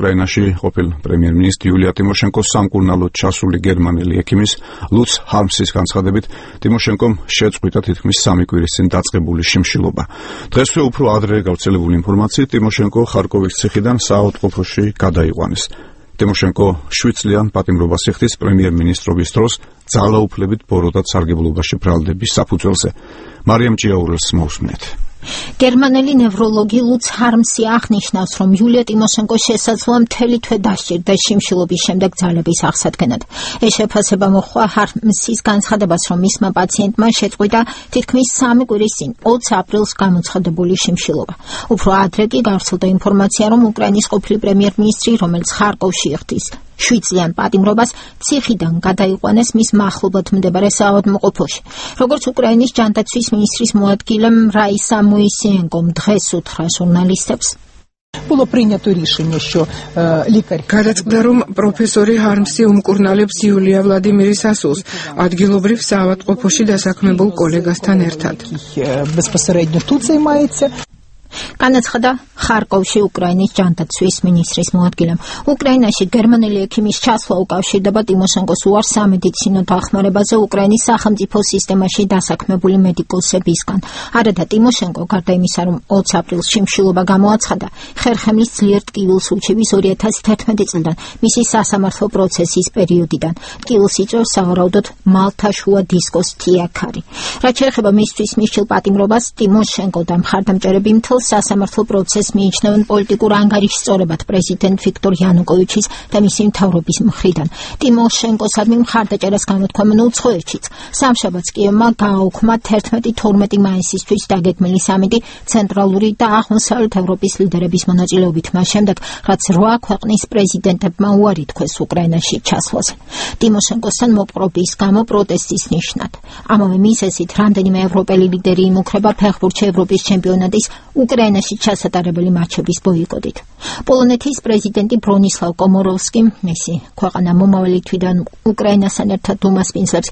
უკრაინაში ყოფილ პრემიერ-მინისტრი იულია ტიმოშენკოს სამკურნალოდ ჩასული გერმანელი ექიმის ლუც ჰარმსის განცხადებით, ტიმოშენკომ შეწყვიტა თითქმის 3 კვირის წინ დაწყებული შიმშილობა. დღესვე უფრო ადრე გავრცელებული ინფორმაციით, ტიმოშენკო ხარკოვის ციხიდან საავადმყოფოში გადაიყვანეს. ტიმოშენკო 7 წლიან პატიმრობას იხდის პრემიერ-მინისტრობის დროს ძალაუფლებით ბოროტად სარგებლობაში ბრალდების საფუძველზე. მარიამ ჭიაურელს მოусმინეთ. გერმანელი ნევროლოგი ლუც ჰარმსი აღნიშნავს, რომ იულია ტიმოშენკოს შესაძლოა მთელი თვე დასჭირდა შიმშილობის შემდეგ ძალების აღსადგენად. ეს შეფასება მოჰყვა ჰარმსის განცხადებას, რომ მისმა პაციენტმა შეწყვიტა თითქმის 3 კვირის წინ 20 აპრილს გამოცხადებული შიმშილობა. უფრო ადრე კი გავრცელდა ინფორმაცია, რომ უკრაინის ყოფილი პრემიერ-მინისტრი, რომელიც ხარკოვში იხდის 7 წლიან პატიმრობას, ციხიდან გადაიყვანეს მის მახლობლად მდებარე საავადმყოფოში. Როგორც უკრაინის ჯანდაცვის მინისტრის მოადგილემ რაისა მოისიენკომ დღეს უთხრა ჟურნალისტებს, Было принято решение, что лекарь... გადაწყდა, რომ პროფესორი ჰარმსი უმკურნალებს იულია ვლადიმირის ასულს ადგილობრივ საავადმყოფოში დასაქმებულ კოლეგასთან ერთად. Безпосередньо тут занимается. განაცხადა ხარკოვში უკრაინის ჯანდაცვის მინისტრის მოადგილემ. უკრაინაში გერმანელი ექიმის ჩასვლა უკავშირდება ტიმოშენკოს უარს სამედიცინო დახმარებაზე უკრაინის სახელმწიფო სისტემაში დასაქმებული მედიკოსებისგან. არადა ტიმოშენკო, გარდა იმისა, რომ 20 აპრილს შიმშილობა გამოაცხადა, ხერხემლის ძლიერ ტკივილს უჩივის 2011 წლიდან მისი სასამართლო პროცესის პერიოდიდან. ტკივილს იწვევს სავარაუდოდ მალთაშუა დისკოს თიაქარი. რაც შეეხება მისთვის მისჩილ პატიმრობას, ტიმოშენკო და მხარდამჭერები მთელ სასამართლო პროცესს მიიჩნევენ პოლიტიკურ ანგარიშსწორებად პრეზიდენტ ვიქტორ იანუკოვიჩის და მისი მთავრობის მხრიდან. ტიმოშენკოსადმი მხარდაჭერას გამოთქვამენ უცხოეთშიც. სამშაბათს კიევმა გააუქმა 11-12 მაისისთვის დაგეგმილი სამიტი ცენტრალური და აღმოსავლეთ ევროპის ლიდერების მონაწილეობით, მას შემდეგ, რაც 8 ქვეყნის პრეზიდენტებმა უარი თქვეს უკრაინაში ჩასვლაზე. ტიმოშენკოსთან მოპყრობის გამო პროტესტის ნიშნად. ამავე მიზეზით რამდენიმე ევროპელი ლიდერი იმუქრება ფეხბურთში ევროპის ჩემპიონატის უკრაინაში ჩასატარებელი მატჩების ბოიკოტით. პოლონეთის პრეზიდენტი ბრონისლავ კომოროვსკი, მისი ქვეყანა მომავალი თვიდან უკრაინასთან ერთად უმასპინძლებს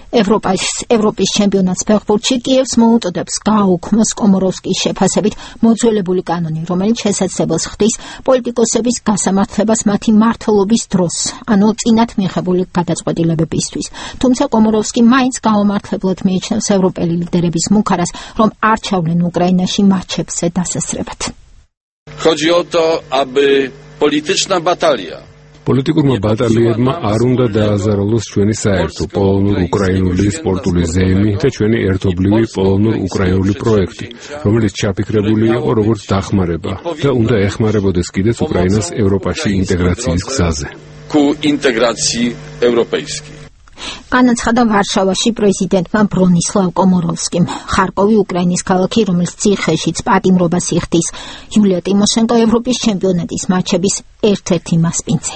ევროპის ჩემპიონატს ფეხბურთში, კიევს მოუწოდებს გააუქმოს კომოროვსკის შეფასებით მოძველებული კანონი, რომელიც შესაძლებელს ხდის პოლიტიკოსების გასამართლებას მათი მმართველობის დროს, ანუ წინათ მიღებული გადაწყვეტილებებისთვის. თუმცა კომოროვსკი მაინც გაუმართლებლად მიიჩნევს ევროპელი ლიდერების მუქარას, რომ არ ჩავლენ უკრაინაში მატჩებზე დასასრებად. Chodzi o to, aby polityczna batalia პოლიტიკურმა ბატალიებმა არ უნდა დააზარალოს ჩვენი საერთო პოლონურ-უკრაინული სპორტული ზეიმი და ჩვენი ერთობლივი პოლონურ-უკრაინული პროექტი, რომელიც ჩაფიქრებული იყო როგორც დახმარება და უნდა ეხმარებოდეს კიდეც უკრაინას ევროპაში ინტეგრაციის გზაზე. ku integracji europejskiej. განაცხადა ვარშავაში პრეზიდენტმა ბრონისლავ კომოროვსკიმ. ხარკოვი უკრაინის ქალაქი, რომელიც ციხეშიც პატიმრობას იხდის, იულია ტიმოშენკო ევროპის ჩემპიონატის მატჩების ერთ-ერთი მასპინძელი.